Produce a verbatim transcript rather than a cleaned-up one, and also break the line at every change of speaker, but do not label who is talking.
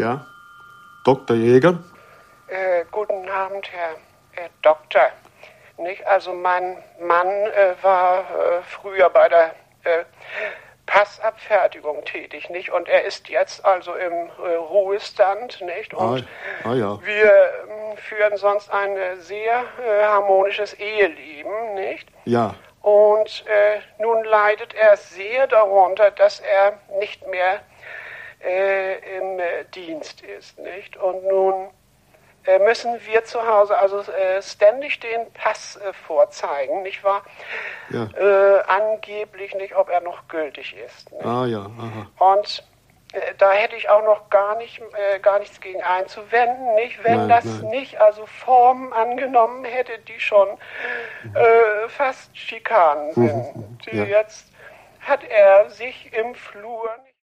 Ja, Doktor Jäger?
Äh, guten Abend, Herr äh, Doktor. Nicht? Also mein Mann äh, war äh, früher bei der äh, Passabfertigung tätig, nicht? Und er ist jetzt also im äh, Ruhestand, nicht? Und
Ah, ah ja.
wir äh, führen sonst ein äh, sehr äh, harmonisches Eheleben, nicht?
Ja.
Und äh, nun leidet er sehr darunter, dass er nicht mehr äh, im äh, Dienst ist, nicht? Und nun äh, müssen wir zu Hause also äh, ständig den Pass äh, vorzeigen, nicht wahr?
Ja.
Äh, angeblich nicht, ob er noch gültig ist. Nicht?
Ah ja, aha.
Und äh, da hätte ich auch noch gar nicht, äh, gar nichts gegen einzuwenden, nicht? Wenn
Nein,
das
nein.
nicht also Formen angenommen hätte, die schon äh, fast Schikanen sind.
Mhm,
Die
ja.
Jetzt hat er sich im Flur